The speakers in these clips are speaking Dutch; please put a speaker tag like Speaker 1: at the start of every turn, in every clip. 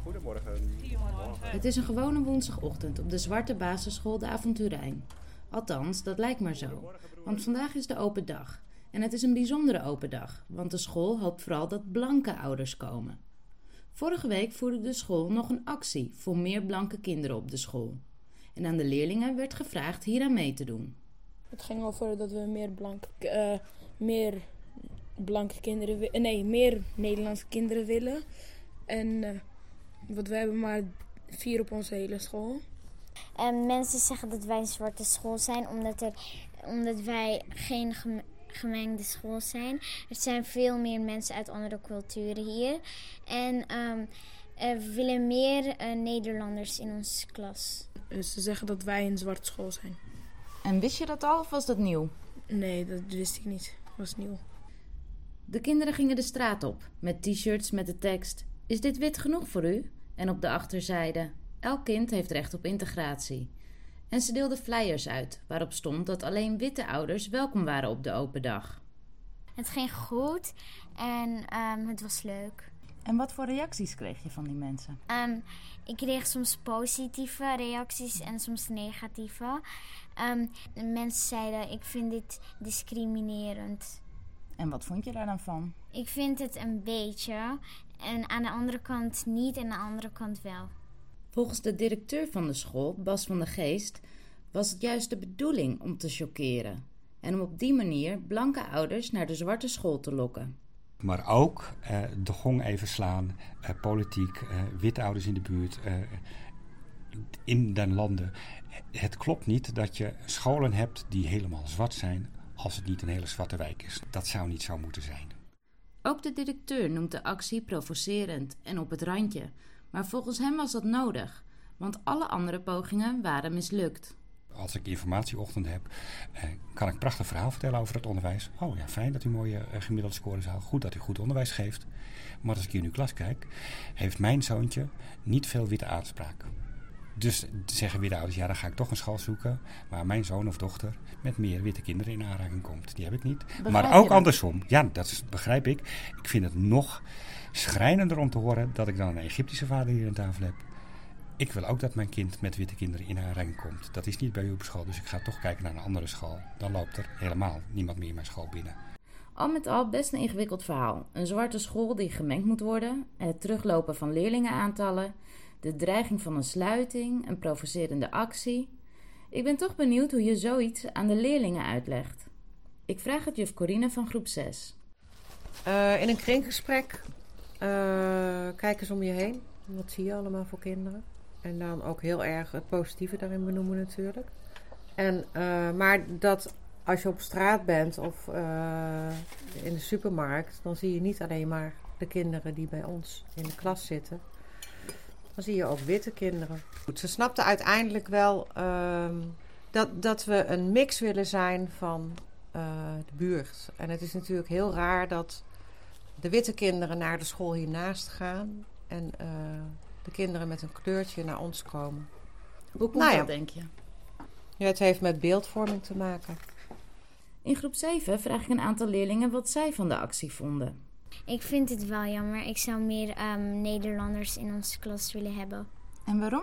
Speaker 1: Goedemorgen.
Speaker 2: Het is een gewone woensdagochtend op de zwarte basisschool De Avonturijn. Althans, dat lijkt maar zo. Want vandaag is de open dag. En het is een bijzondere open dag, want de school hoopt vooral dat blanke ouders komen. Vorige week voerde de school nog een actie voor meer blanke kinderen op de school. En aan de leerlingen werd gevraagd hier aan mee te doen.
Speaker 3: Het ging over dat we meer Nederlandse kinderen willen. En want we hebben maar 4 op onze hele school.
Speaker 4: Mensen zeggen dat wij een zwarte school zijn, omdat wij geen gemengde school zijn. Er zijn veel meer mensen uit andere culturen hier. En we willen meer Nederlanders in onze klas.
Speaker 3: Ze zeggen dat wij een zwarte school zijn.
Speaker 2: En wist je dat al of was dat nieuw?
Speaker 3: Nee, dat wist ik niet. Dat was nieuw.
Speaker 2: De kinderen gingen de straat op met t-shirts met de tekst: "Is dit wit genoeg voor u?" En op de achterzijde: "Elk kind heeft recht op integratie." En ze deelden flyers uit waarop stond dat alleen witte ouders welkom waren op de open dag.
Speaker 4: Het ging goed en het was leuk.
Speaker 2: En wat voor reacties kreeg je van die mensen?
Speaker 4: Ik kreeg soms positieve reacties en soms negatieve. Mensen zeiden: ik vind dit discriminerend.
Speaker 2: En wat vond je daar dan van?
Speaker 4: Ik vind het een beetje. En aan de andere kant niet en aan de andere kant wel.
Speaker 2: Volgens de directeur van de school, Bas van de Geest, was het juist de bedoeling om te chockeren. En om op die manier blanke ouders naar de zwarte school te lokken.
Speaker 5: Maar ook de gong even slaan, politiek, witte ouders in de buurt, in den landen. Het klopt niet dat je scholen hebt die helemaal zwart zijn als het niet een hele zwarte wijk is. Dat zou niet zo moeten zijn.
Speaker 2: Ook de directeur noemt de actie provocerend en op het randje. Maar volgens hem was dat nodig, want alle andere pogingen waren mislukt.
Speaker 5: Als ik informatieochtend heb, kan ik een prachtig verhaal vertellen over het onderwijs. Oh ja, fijn dat u mooie gemiddelde scores haalt. Goed dat u goed onderwijs geeft. Maar als ik hier in uw klas kijk, heeft mijn zoontje niet veel witte aanspraak. Dus zeggen witte ouders, ja, dan ga ik toch een school zoeken waar mijn zoon of dochter met meer witte kinderen in aanraking komt. Die heb ik niet. Maar ook andersom. Ja, begrijp ik. Ik vind het nog schrijnender om te horen dat ik dan een Egyptische vader hier aan tafel heb. Ik wil ook dat mijn kind met witte kinderen in aanraking komt. Dat is niet bij u op school, dus ik ga toch kijken naar een andere school. Dan loopt er helemaal niemand meer in mijn school binnen.
Speaker 2: Al met al best een ingewikkeld verhaal. Een zwarte school die gemengd moet worden, het teruglopen van leerlingenaantallen, de dreiging van een sluiting, een provocerende actie. Ik ben toch benieuwd hoe je zoiets aan de leerlingen uitlegt. Ik vraag het juf Corine van groep 6.
Speaker 6: In een kringgesprek kijk eens om je heen. Wat zie je allemaal voor kinderen? En dan ook heel erg het positieve daarin benoemen natuurlijk. Maar dat als je op straat bent of in de supermarkt, dan zie je niet alleen maar de kinderen die bij ons in de klas zitten. Dan zie je ook witte kinderen. Ze snapten uiteindelijk wel dat we een mix willen zijn van de buurt. En het is natuurlijk heel raar dat de witte kinderen naar de school hiernaast gaan en de kinderen met een kleurtje naar ons komen.
Speaker 2: Hoe komt dat, denk je?
Speaker 6: Ja, het heeft met beeldvorming te maken.
Speaker 2: In groep 7 vraag ik een aantal leerlingen wat zij van de actie vonden.
Speaker 4: Ik vind het wel jammer. Ik zou meer Nederlanders in onze klas willen hebben.
Speaker 2: En waarom?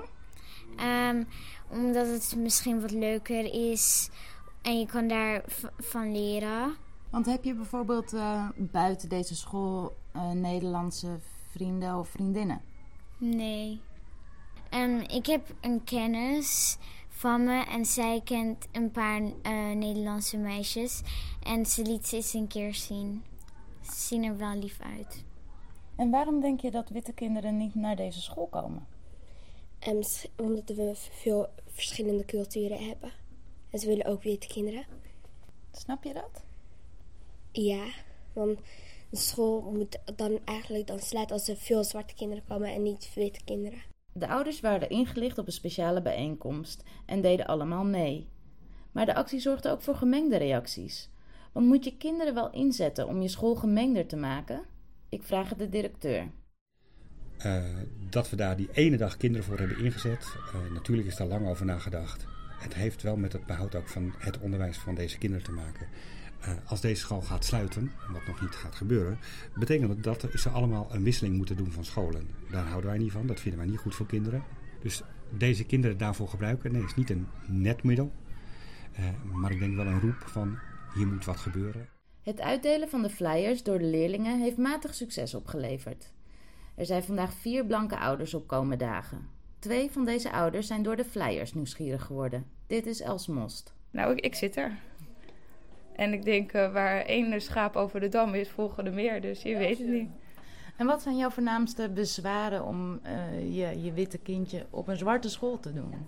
Speaker 4: Omdat het misschien wat leuker is en je kan daar van leren.
Speaker 2: Want heb je bijvoorbeeld buiten deze school Nederlandse vrienden of vriendinnen?
Speaker 4: Nee. Ik heb een kennis van me en zij kent een paar Nederlandse meisjes. En ze liet ze eens een keer zien. Ze zien er wel lief uit.
Speaker 2: En waarom denk je dat witte kinderen niet naar deze school komen?
Speaker 7: Omdat we veel verschillende culturen hebben. En ze willen ook witte kinderen.
Speaker 2: Snap je dat?
Speaker 7: Ja, want de school moet dan sluiten als er veel zwarte kinderen komen en niet witte kinderen.
Speaker 2: De ouders waren ingelicht op een speciale bijeenkomst en deden allemaal mee. Maar de actie zorgde ook voor gemengde reacties. Want moet je kinderen wel inzetten om je school gemengder te maken? Ik vraag het de directeur.
Speaker 5: Dat we daar die ene dag kinderen voor hebben ingezet, natuurlijk is daar lang over nagedacht. Het heeft wel met het behoud ook van het onderwijs van deze kinderen te maken. Als deze school gaat sluiten, wat nog niet gaat gebeuren, betekent dat ze allemaal een wisseling moeten doen van scholen. Daar houden wij niet van, dat vinden wij niet goed voor kinderen. Dus deze kinderen daarvoor gebruiken, nee, is niet een net middel. Maar ik denk wel een roep van, hier moet wat gebeuren.
Speaker 2: Het uitdelen van de flyers door de leerlingen heeft matig succes opgeleverd. Er zijn vandaag 4 blanke ouders op komende dagen. 2 van deze ouders zijn door de flyers nieuwsgierig geworden. Dit is Els Most.
Speaker 1: Nou, ik zit er. En ik denk, waar 1 schaap over de dam is, volgen er meer. Dus je weet het niet.
Speaker 2: En wat zijn jouw voornaamste bezwaren om je witte kindje op een zwarte school te doen?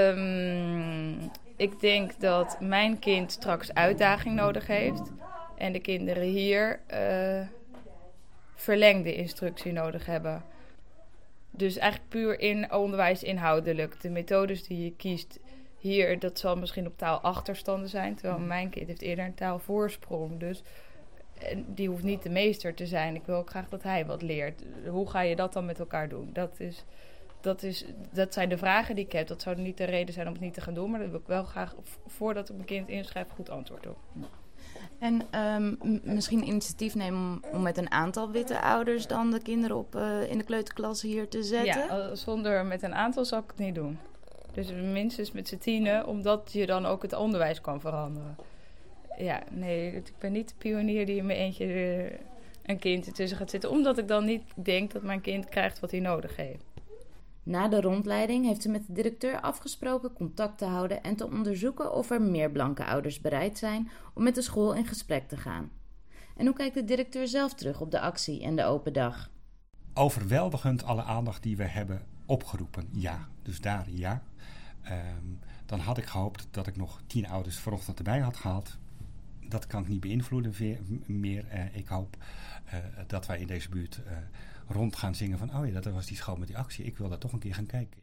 Speaker 1: Ik denk dat mijn kind straks uitdaging nodig heeft. En de kinderen hier verlengde instructie nodig hebben. Dus eigenlijk puur in onderwijs inhoudelijk. De methodes die je kiest hier, dat zal misschien op taalachterstanden zijn. Terwijl mijn kind heeft eerder een taalvoorsprong. Dus die hoeft niet de meester te zijn. Ik wil ook graag dat hij wat leert. Hoe ga je dat dan met elkaar doen? Dat zijn de vragen die ik heb. Dat zou niet de reden zijn om het niet te gaan doen. Maar dat wil ik wel graag, voordat ik mijn kind inschrijf, goed antwoord op.
Speaker 2: En misschien initiatief nemen om met een aantal witte ouders dan de kinderen in de kleuterklas hier te zetten?
Speaker 1: Ja, zonder met een aantal zal ik het niet doen. Dus minstens met z'n 10, omdat je dan ook het onderwijs kan veranderen. Ja, nee, ik ben niet de pionier die in mijn eentje een kind ertussen gaat zitten. Omdat ik dan niet denk dat mijn kind krijgt wat hij nodig heeft.
Speaker 2: Na de rondleiding heeft ze met de directeur afgesproken contact te houden en te onderzoeken of er meer blanke ouders bereid zijn om met de school in gesprek te gaan. En hoe kijkt de directeur zelf terug op de actie en de open dag?
Speaker 5: Overweldigend alle aandacht die we hebben opgeroepen, ja. Dus daar ja. Dan had ik gehoopt dat ik nog 10 ouders vanochtend erbij had gehad. Dat kan ik niet beïnvloeden meer. Ik hoop dat wij in deze buurt rond gaan zingen van, oh ja, dat was die school met die actie. Ik wil daar toch een keer gaan kijken.